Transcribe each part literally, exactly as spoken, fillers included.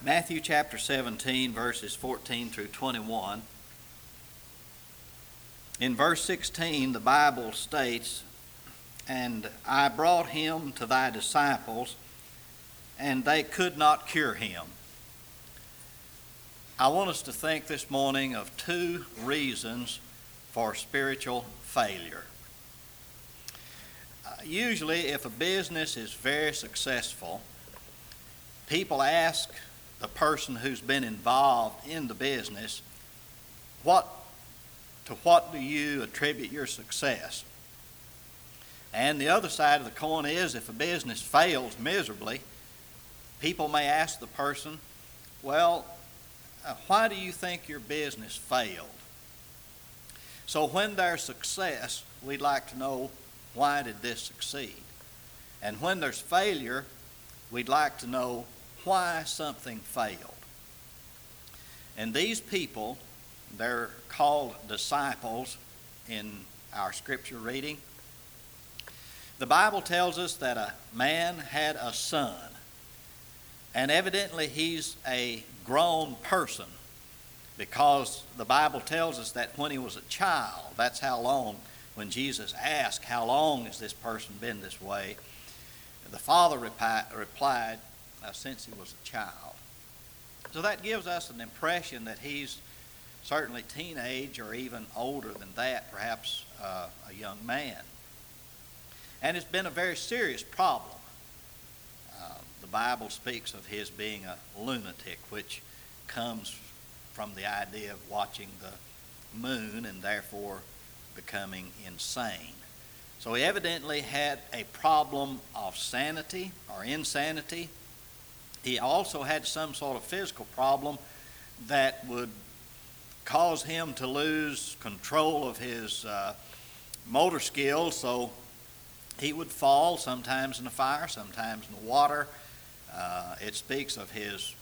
Matthew chapter seventeen, verses fourteen through twenty-one. In verse sixteen, the Bible states, "And I brought him to thy disciples, and they could not cure him." I want us to think this morning of two reasons for spiritual failure. Uh, usually, if a business is very successful, people ask the person who's been involved in the business, what to what do you attribute your success? And the other side of the coin is, if a business fails miserably, people may ask the person, well, uh, why do you think your business failed? So when there's success, we'd like to know, why did this succeed? And when there's failure, we'd like to know why something failed. And these people, they're called disciples in our scripture reading. The Bible tells us that a man had a son, and evidently he's a grown person, because the Bible tells us that when he was a child, that's how long, when Jesus asked, how long has this person been this way? The father repi- replied, uh, since he was a child. So that gives us an impression that he's certainly teenage or even older than that, perhaps uh, a young man. And it's been a very serious problem. Uh, the Bible speaks of his being a lunatic, which comes from the idea of watching the moon and therefore becoming insane. So he evidently had a problem of sanity or insanity. He also had some sort of physical problem that would cause him to lose control of his uh, motor skills, so he would fall, sometimes in the fire, sometimes in the water. Uh, it speaks of his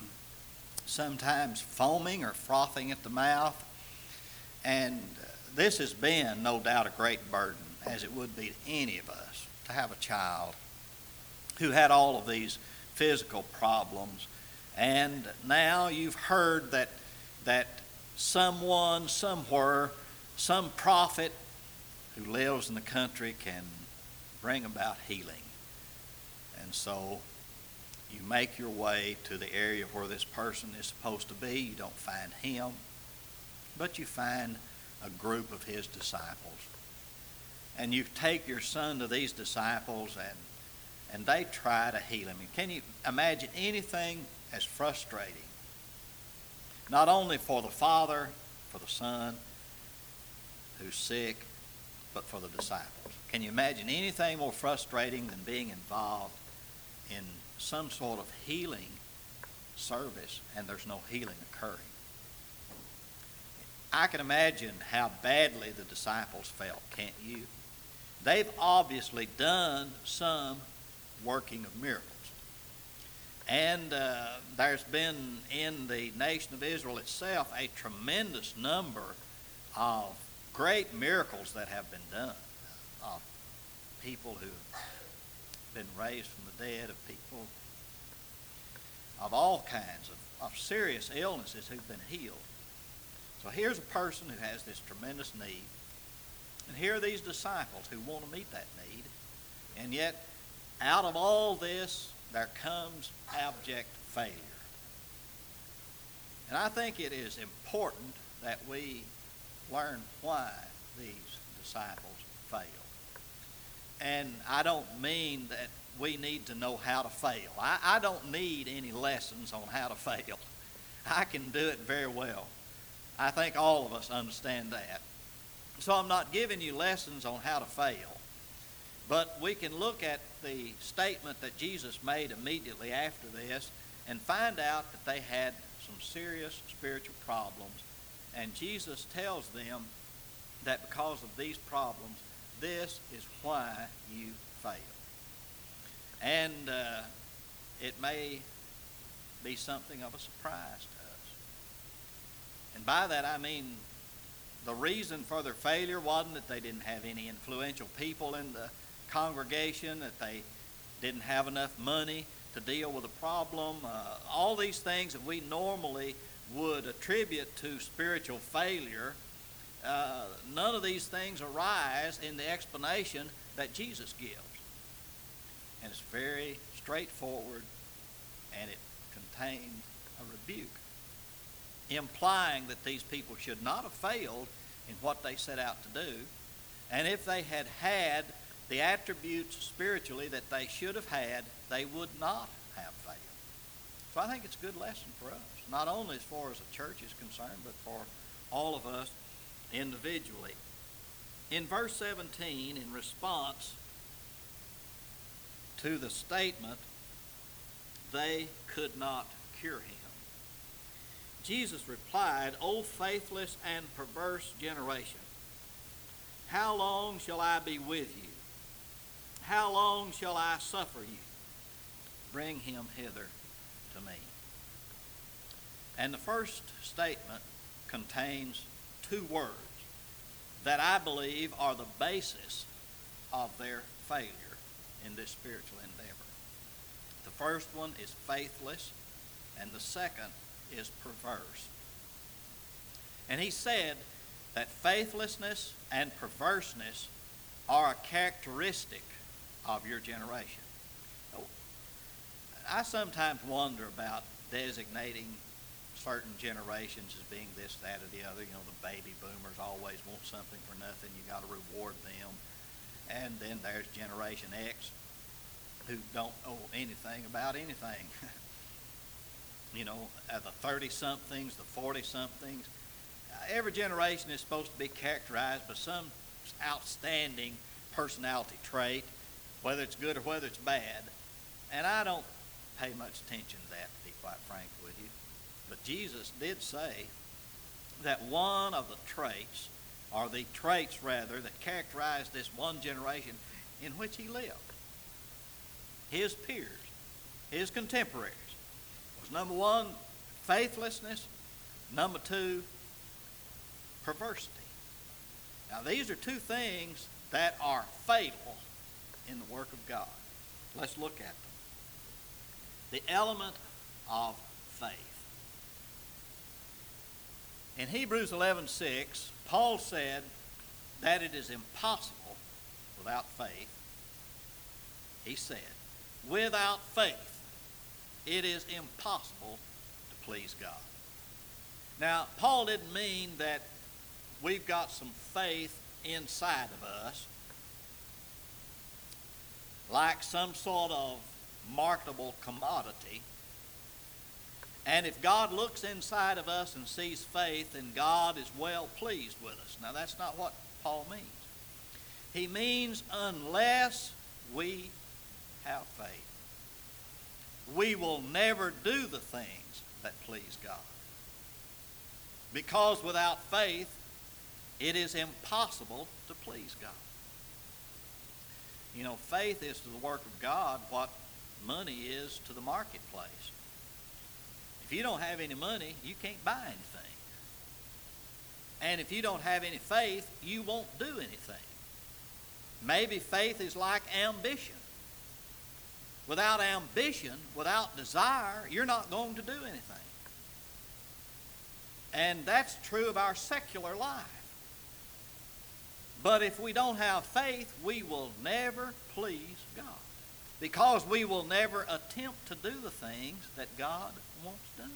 sometimes foaming or frothing at the mouth. And this has been, no doubt, a great burden, as it would be to any of us, to have a child who had all of these physical problems. And now you've heard that that someone, somewhere, some prophet who lives in the country can bring about healing. And so you make your way to the area where this person is supposed to be. You don't find him, but you find a group of his disciples. And you take your son to these disciples, and and they try to heal him. And can you imagine anything as frustrating? Not only for the father, for the son who's sick, but for the disciples. Can you imagine anything more frustrating than being involved in some sort of healing service and there's no healing occurring? I can imagine how badly the disciples felt, can't you? They've obviously done some working of miracles. And uh, there's been in the nation of Israel itself a tremendous number of great miracles that have been done, of people who've been raised from the dead, of people of all kinds of, of serious illnesses who've been healed. So here's a person who has this tremendous need, and here are these disciples who want to meet that need, and yet out of all this there comes abject failure. And I think it is important that we learn why these disciples failed. And I don't mean that we need to know how to fail. I, I don't need any lessons on how to fail. I can do it very well. I think all of us understand that. So I'm not giving you lessons on how to fail. But we can look at the statement that Jesus made immediately after this and find out that they had some serious spiritual problems. And Jesus tells them that because of these problems, this is why you fail. And uh, it may be something of a surprise to us. And by that I mean the reason for their failure wasn't that they didn't have any influential people in the congregation, that they didn't have enough money to deal with a problem. Uh, all these things that we normally would attribute to spiritual failure, uh, none of these things arise in the explanation that Jesus gives. And it's very straightforward, and it contains a rebuke, implying that these people should not have failed in what they set out to do. And if they had had the attributes spiritually that they should have had, they would not have failed. So I think it's a good lesson for us, not only as far as the church is concerned, but for all of us individually. In verse seventeen, in response to the statement, they could not cure him, Jesus replied, "O faithless and perverse generation, how long shall I be with you? How long shall I suffer you? Bring him hither to me." And the first statement contains two words that I believe are the basis of their failure in this spiritual endeavor. The first one is faithless, and the second is perverse. And he said that faithlessness and perverseness are a characteristic of your generation. I sometimes wonder about designating certain generations as being this, that, or the other. You know, the baby boomers always want something for nothing. You got to reward them. And then there's Generation X, who don't know anything about anything. You know, uh, the thirty-somethings, the forty-somethings. Uh, every generation is supposed to be characterized by some outstanding personality trait, whether it's good or whether it's bad. And I don't pay much attention to that, to be quite frank with you. But Jesus did say that one of the traits, or the traits rather, that characterized this one generation in which he lived, his peers, his contemporaries, was number one, faithlessness, number two, perversity. Now these are two things that are fatal in the work of God. Let's look at them. The element of faith. In Hebrews eleven six, Paul said that it is impossible without faith. He said, without faith, it is impossible to please God. Now, Paul didn't mean that we've got some faith inside of us, like some sort of marketable commodity. And if God looks inside of us and sees faith, then God is well pleased with us. Now, that's not what Paul means. He means unless we have faith, we will never do the things that please God. Because without faith, it is impossible to please God. You know, faith is to the work of God what money is to the marketplace. If you don't have any money, you can't buy anything. And if you don't have any faith, you won't do anything. Maybe faith is like ambition. Without ambition, without desire, you're not going to do anything. And that's true of our secular life. But if we don't have faith, we will never please God, because we will never attempt to do the things that God wants done.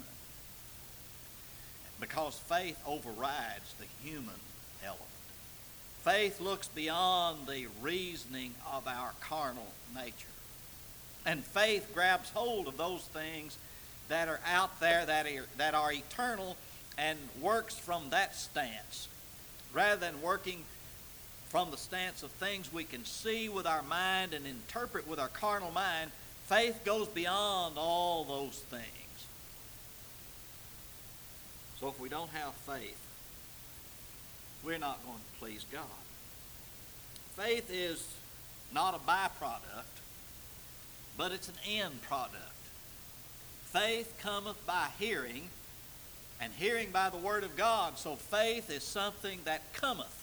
Because faith overrides the human element. Faith looks beyond the reasoning of our carnal nature. And faith grabs hold of those things that are out there, that are, that are eternal, and works from that stance, rather than working from the stance of things we can see with our mind and interpret with our carnal mind. Faith goes beyond all those things. So if we don't have faith, we're not going to please God. Faith is not a byproduct, but it's an end product. Faith cometh by hearing, and hearing by the word of God. So faith is something that cometh.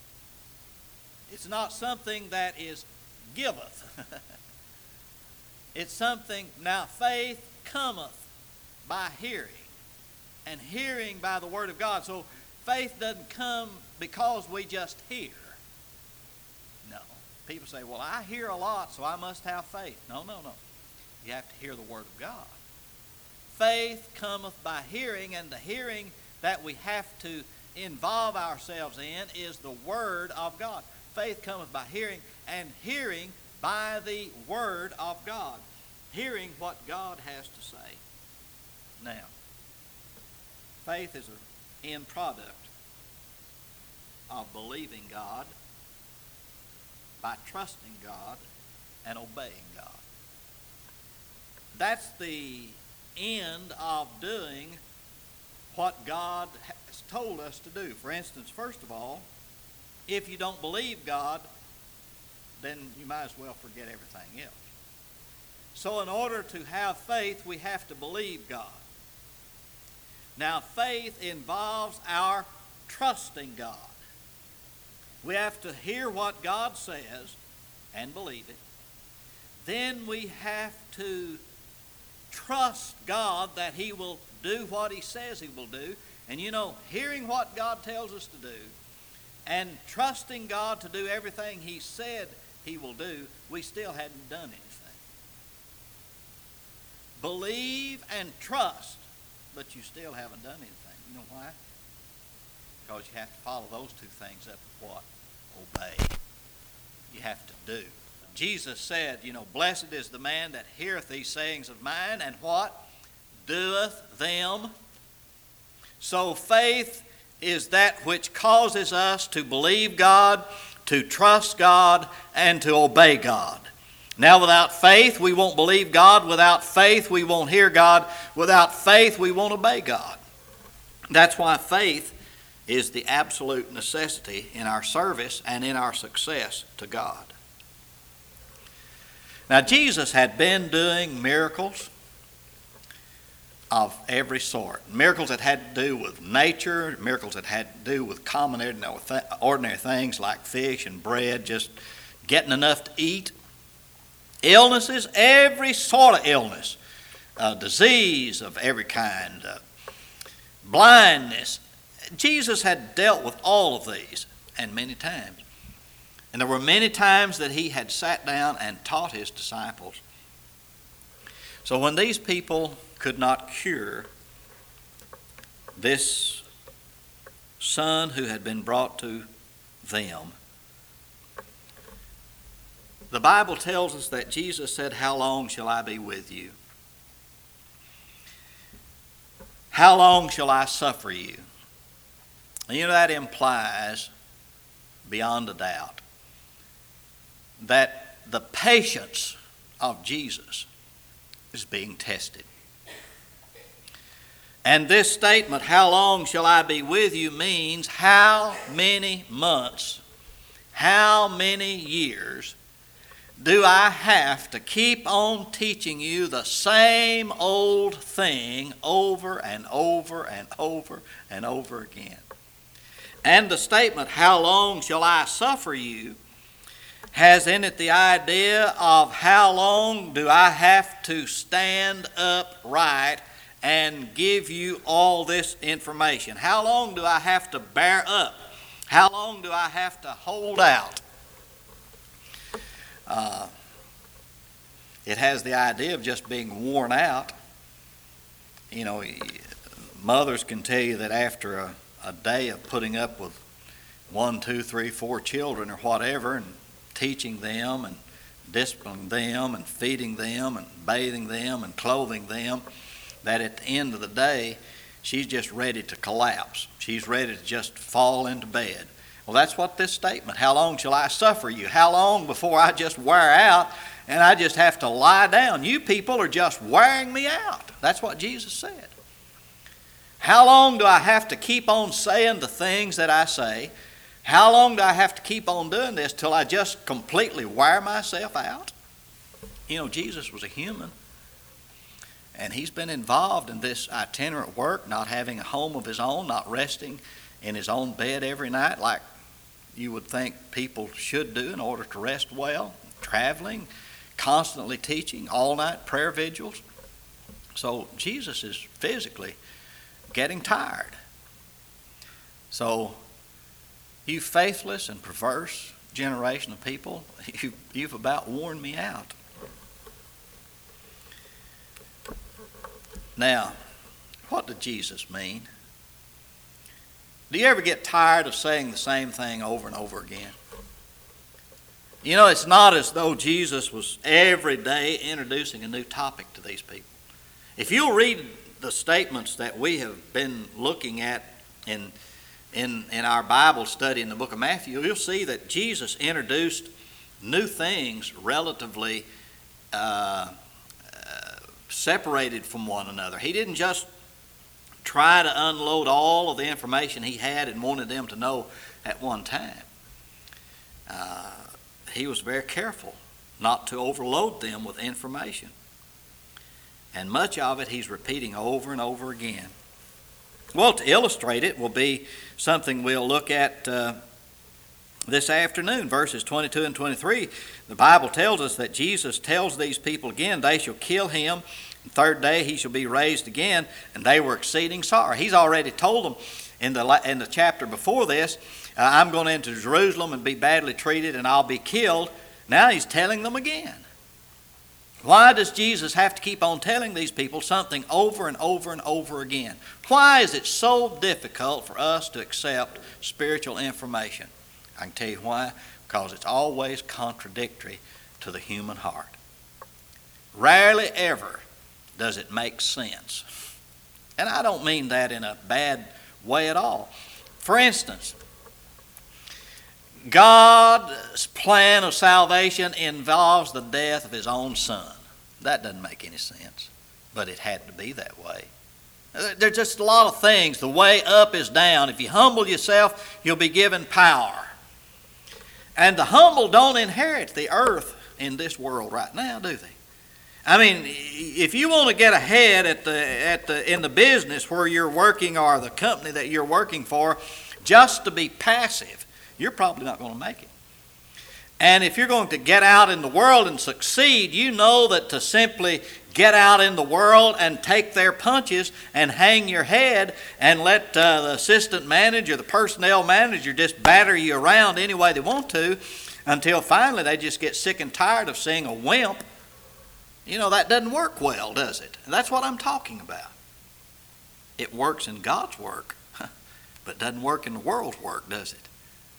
It's not something that is giveth. It's something, now faith cometh by hearing, and hearing by the Word of God. So faith doesn't come because we just hear. No. People say, well, I hear a lot, so I must have faith. No, no, no. You have to hear the Word of God. Faith cometh by hearing, and the hearing that we have to involve ourselves in is the Word of God. Faith cometh by hearing, and hearing by the Word of God. Hearing what God has to say. Now, faith is an end product of believing God by trusting God and obeying God. That's the end of doing what God has told us to do. For instance, first of all, if you don't believe God, then you might as well forget everything else. So in order to have faith, we have to believe God. Now, faith involves our trusting God. We have to hear what God says and believe it. Then we have to trust God that He will do what He says He will do. And you know, hearing what God tells us to do and trusting God to do everything He said He will do, we still hadn't done anything. Believe and trust, but you still haven't done anything. You know why? Because you have to follow those two things up with what? Obey. You have to do. Jesus said, you know, blessed is the man that heareth these sayings of mine, and what? Doeth them. So faith is that which causes us to believe God, to trust God, and to obey God. Now, without faith, we won't believe God. Without faith, we won't hear God. Without faith, we won't obey God. That's why faith is the absolute necessity in our service and in our success to God. Now, Jesus had been doing miracles of every sort. Miracles that had to do with nature, miracles that had to do with common ordinary things like fish and bread, just getting enough to eat. Illnesses, every sort of illness, uh, disease of every kind, uh, blindness. Jesus had dealt with all of these, and many times. And there were many times that He had sat down and taught His disciples. So when these people could not cure this son who had been brought to them, the Bible tells us that Jesus said, how long shall I be with you? How long shall I suffer you? And you know, that implies, beyond a doubt, that the patience of Jesus is being tested. And this statement, how long shall I be with you, means how many months, how many years do I have to keep on teaching you the same old thing over and over and over and over again? And the statement, how long shall I suffer you, has in it the idea of how long do I have to stand upright and give you all this information? How long do I have to bear up? How long do I have to hold out? Uh, it has the idea of just being worn out. You know, mothers can tell you that after a, a day of putting up with one, two, three, four children or whatever, and teaching them and disciplining them and feeding them and bathing them and clothing them, that at the end of the day, she's just ready to collapse. She's ready to just fall into bed. Well, that's what this statement, how long shall I suffer you? How long before I just wear out and I just have to lie down? You people are just wearing me out. That's what Jesus said. How long do I have to keep on saying the things that I say? How long do I have to keep on doing this till I just completely wear myself out? You know, Jesus was a human. And He's been involved in this itinerant work, not having a home of His own, not resting in His own bed every night like you would think people should do in order to rest well, traveling, constantly teaching, all-night prayer vigils. So Jesus is physically getting tired. So you faithless and perverse generation of people, you, you've about worn me out. Now, what did Jesus mean? Do you ever get tired of saying the same thing over and over again? You know, it's not as though Jesus was every day introducing a new topic to these people. If you'll read the statements that we have been looking at in, in, in our Bible study in the book of Matthew, you'll see that Jesus introduced new things relatively uh, uh, separated from one another. He didn't just try to unload all of the information he had and wanted them to know at one time. Uh, he was very careful not to overload them with information. And much of it he's repeating over and over again. Well, to illustrate it will be something we'll look at uh, this afternoon, verses twenty-two and twenty-three. The Bible tells us that Jesus tells these people again, they shall kill him. The third day he shall be raised again, and they were exceeding sorry. He's already told them in the, in the chapter before this, uh, I'm going into Jerusalem and be badly treated and I'll be killed. Now he's telling them again. Why does Jesus have to keep on telling these people something over and over and over again? Why is it so difficult for us to accept spiritual information? I can tell you why. Because it's always contradictory to the human heart. Rarely ever does it make sense. And I don't mean that in a bad way at all. For instance, God's plan of salvation involves the death of his own son. That doesn't make any sense, but it had to be that way. There's just a lot of things. The way up is down. If you humble yourself, you'll be given power. And the humble don't inherit the earth in this world right now, do they? I mean, if you want to get ahead at the at the in the business where you're working or the company that you're working for, just to be passive, you're probably not going to make it. And if you're going to get out in the world and succeed, you know that to simply get out in the world and take their punches and hang your head and let uh, the assistant manager, the personnel manager just batter you around any way they want to until finally they just get sick and tired of seeing a wimp. You know, that doesn't work well, does it? And that's what I'm talking about. It works in God's work, but doesn't work in the world's work, does it?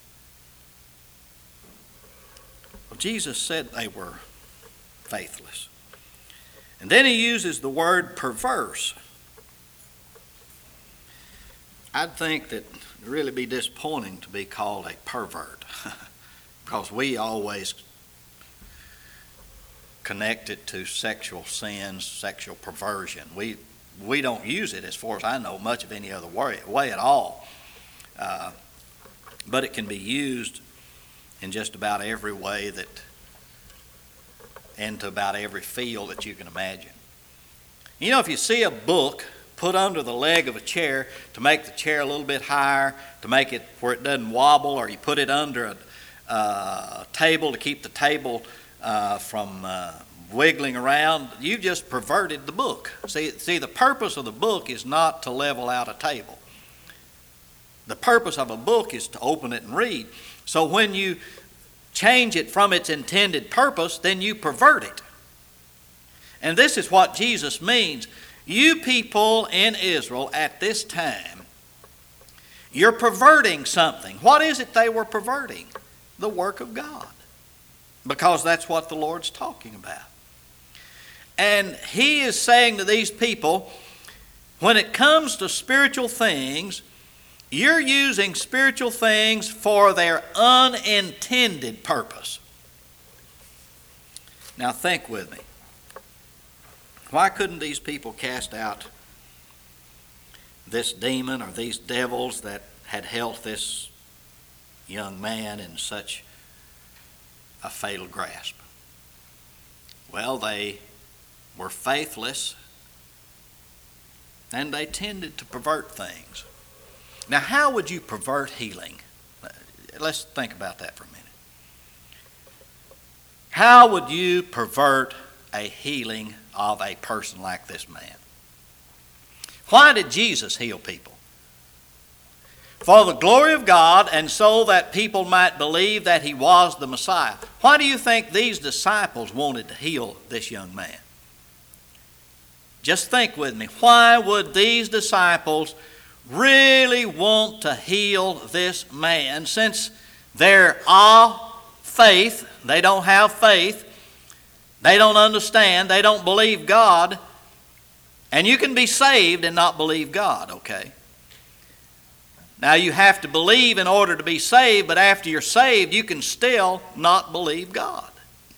Well, Jesus said they were faithless. And then he uses the word perverse. I'd think that it would really be disappointing to be called a pervert because we always connect it to sexual sins, sexual perversion. We we don't use it, as far as I know, much of any other way, way at all. Uh, but it can be used in just about every way that, into about every field that you can imagine. You know, if you see a book put under the leg of a chair to make the chair a little bit higher, to make it where it doesn't wobble, or you put it under a uh, table to keep the table uh, from uh, wiggling around, you just perverted the book. See, see, the purpose of the book is not to level out a table. The purpose of a book is to open it and read. So when you change it from its intended purpose, then you pervert it. And this is what Jesus means. You people in Israel at this time, you're perverting something. What is it they were perverting? The work of God. Because that's what the Lord's talking about. And he is saying to these people, when it comes to spiritual things, you're using spiritual things for their unintended purpose. Now think with me. Why couldn't these people cast out this demon or these devils that had held this young man in such a fatal grasp? Well, they were faithless and they tended to pervert things. Now, how would you pervert healing? Let's think about that for a minute. How would you pervert a healing of a person like this man? Why did Jesus heal people? For the glory of God, and so that people might believe that he was the Messiah. Why do you think these disciples wanted to heal this young man? Just think with me. Why would these disciples really want to heal this man, since they're of faith? They don't have faith. They don't understand. They don't believe God. And you can be saved and not believe God, okay? Now, you have to believe in order to be saved, but after you're saved, you can still not believe God.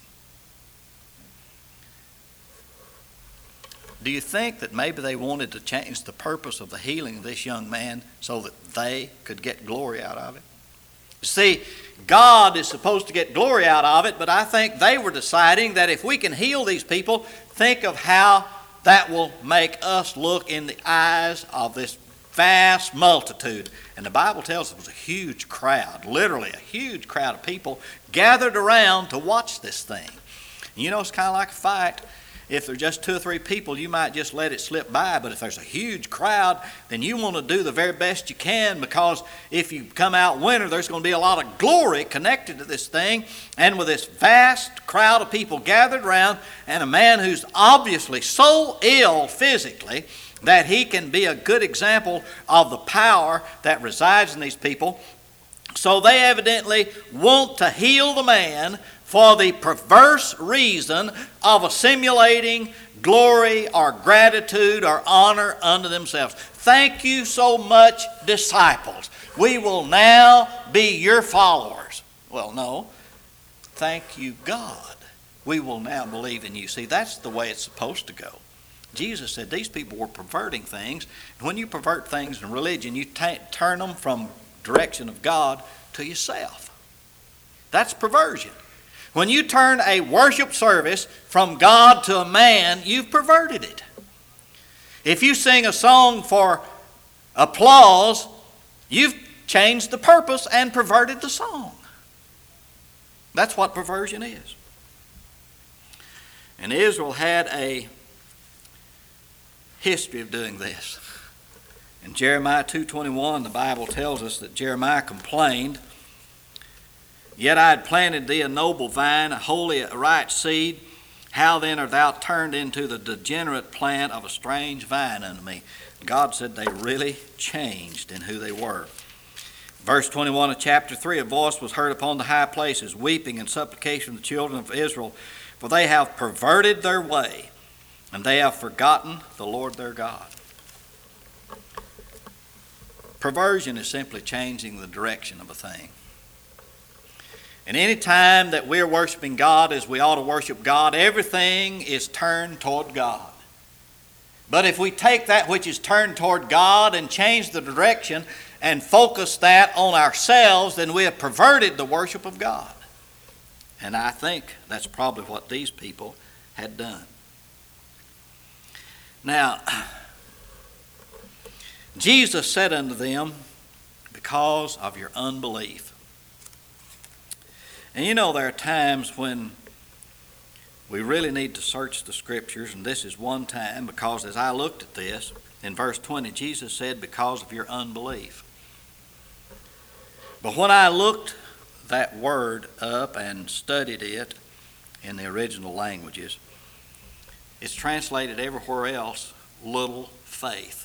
Do you think that maybe they wanted to change the purpose of the healing of this young man so that they could get glory out of it? See, God is supposed to get glory out of it, but I think they were deciding that if we can heal these people, think of how that will make us look in the eyes of this vast multitude. And the Bible tells us it was a huge crowd, literally a huge crowd of people gathered around to watch this thing. You know, it's kind of like a fight. If there's just two or three people, you might just let it slip by. But if there's a huge crowd, then you want to do the very best you can, because if you come out winner, there's going to be a lot of glory connected to this thing. And with this vast crowd of people gathered around, and a man who's obviously so ill physically that he can be a good example of the power that resides in these people, so they evidently want to heal the man for the perverse reason of assimilating glory or gratitude or honor unto themselves. Thank you so much, disciples. We will now be your followers. Well, no. Thank you, God. We will now believe in you. See, that's the way it's supposed to go. Jesus said these people were perverting things. When you pervert things in religion, you t- turn them from direction of God to yourself. That's perversion. When you turn a worship service from God to a man, you've perverted it. If you sing a song for applause, you've changed the purpose and perverted the song. That's what perversion is. And Israel had a history of doing this. In Jeremiah two twenty-one, the Bible tells us that Jeremiah complained, "Yet I had planted thee a noble vine, a holy, a right seed. How then art thou turned into the degenerate plant of a strange vine unto me?" God said they really changed in who they were. Verse twenty-one of chapter three, a voice was heard upon the high places, weeping and supplication of the children of Israel, for they have perverted their way, and they have forgotten the Lord their God. Perversion is simply changing the direction of a thing. And any time that we're worshiping God as we ought to worship God, everything is turned toward God. But if we take that which is turned toward God and change the direction and focus that on ourselves, then we have perverted the worship of God. And I think that's probably what these people had done. Now, Jesus said unto them, "Because of your unbelief." And you know, there are times when we really need to search the Scriptures, and this is one time, because as I looked at this, in verse twenty, Jesus said, "Because of your unbelief." But when I looked that word up and studied it in the original languages, it's translated everywhere else, little faith.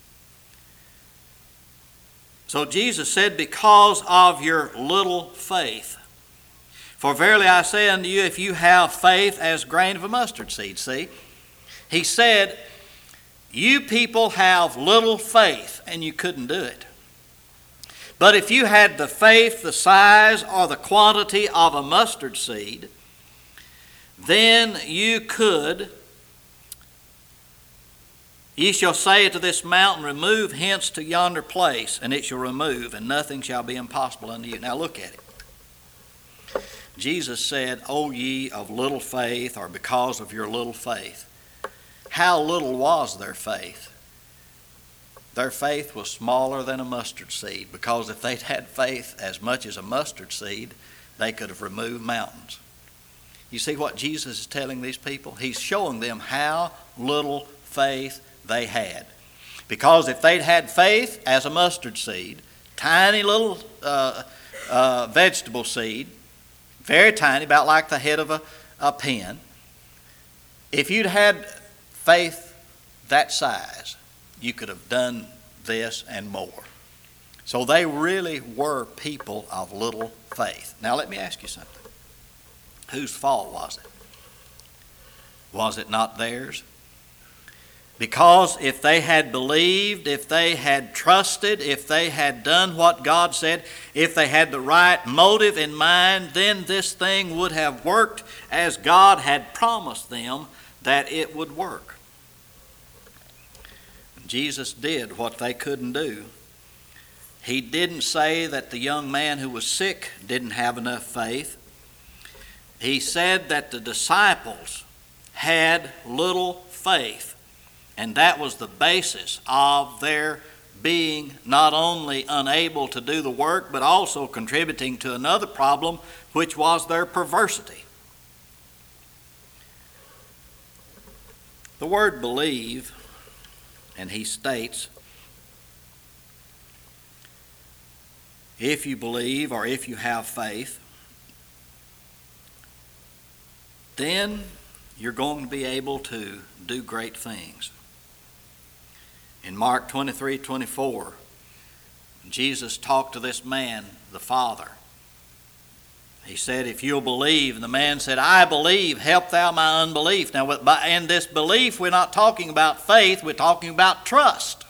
So Jesus said, "Because of your little faith. For verily I say unto you, if you have faith as grain of a mustard seed." See, he said, you people have little faith, and you couldn't do it. But if you had the faith, the size, or the quantity of a mustard seed, then you could. Ye shall say to this mountain, "Remove hence to yonder place," and it shall remove, and nothing shall be impossible unto you. Now look at it. Jesus said, "O ye of little faith," or "because of your little faith." How little was their faith? Their faith was smaller than a mustard seed, because if they'd had faith as much as a mustard seed, they could have removed mountains. You see what Jesus is telling these people? He's showing them how little faith they had. Because if they'd had faith as a mustard seed, tiny little uh, uh, vegetable seed, very tiny, about like the head of a, a pin, if you'd had faith that size, you could have done this and more. So they really were people of little faith. Now let me ask you something. Whose fault was it? Was it not theirs? Because if they had believed, if they had trusted, if they had done what God said, if they had the right motive in mind, then this thing would have worked as God had promised them that it would work. Jesus did what they couldn't do. He didn't say that the young man who was sick didn't have enough faith. He said that the disciples had little faith, and that was the basis of their being not only unable to do the work, but also contributing to another problem, which was their perversity. The word believe, and he states, if you believe or if you have faith, then you're going to be able to do great things. In Mark twenty-three twenty-four, Jesus talked to this man, the father. He said, if you'll believe, and the man said, I believe, help thou my unbelief. Now, in this belief, we're not talking about faith, we're talking about trust.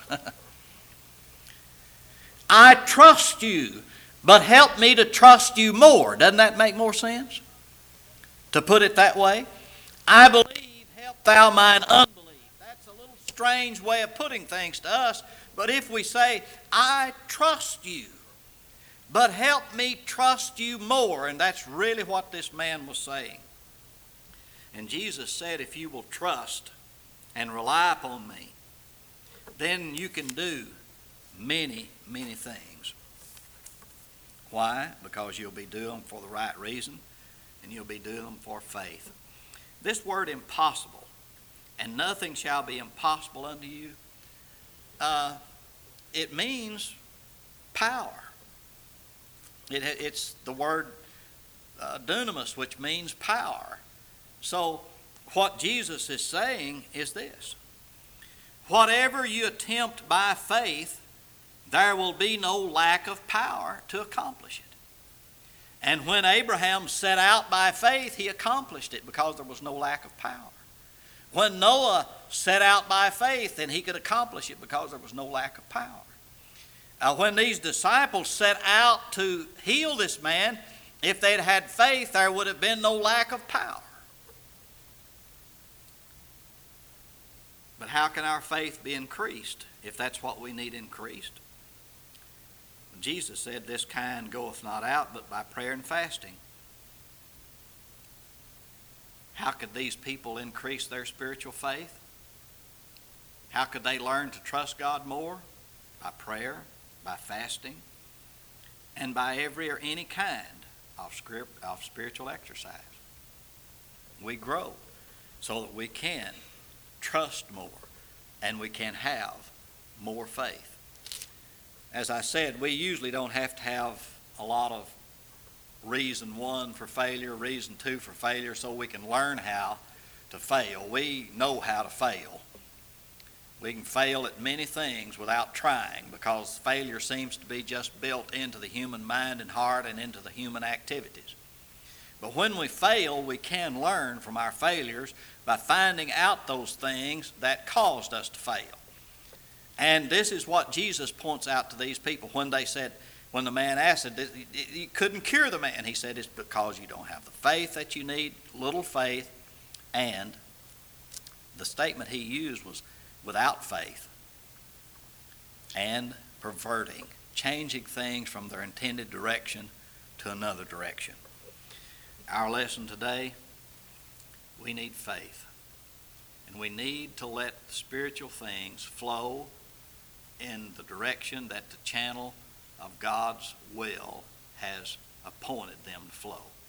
I trust you, but help me to trust you more. Doesn't that make more sense? To put it that way? I believe, help thou mine unbelief. That's a little strange way of putting things to us, but if we say, I trust you, but help me trust you more, and that's really what this man was saying. And Jesus said, if you will trust and rely upon me, then you can do many, many things. Why? Because you'll be doing them for the right reason, and you'll be doing them for faith. This word impossible, and nothing shall be impossible unto you, uh, it means power. It, it's the word uh, dunamis, which means power. So what Jesus is saying is this. Whatever you attempt by faith, there will be no lack of power to accomplish it. And when Abraham set out by faith, he accomplished it because there was no lack of power. When Noah set out by faith, then he could accomplish it because there was no lack of power. Uh, when these disciples set out to heal this man, if they'd had faith, there would have been no lack of power. But how can our faith be increased if that's what we need increased? Jesus said, this kind goeth not out but by prayer and fasting. How could these people increase their spiritual faith? How could they learn to trust God more? By prayer, by fasting, and by every or any kind of, script, of spiritual exercise. We grow so that we can trust more and we can have more faith. As I said, we usually don't have to have a lot of reason one for failure, reason two for failure, so we can learn how to fail. We know how to fail. We can fail at many things without trying because failure seems to be just built into the human mind and heart and into the human activities. But when we fail, we can learn from our failures by finding out those things that caused us to fail. And this is what Jesus points out to these people when they said, when the man asked, you couldn't cure the man. He said, it's because you don't have the faith that you need, little faith, and the statement he used was without faith and perverting, changing things from their intended direction to another direction. Our lesson today, we need faith. And we need to let spiritual things flow in the direction that the channel of God's will has appointed them to flow.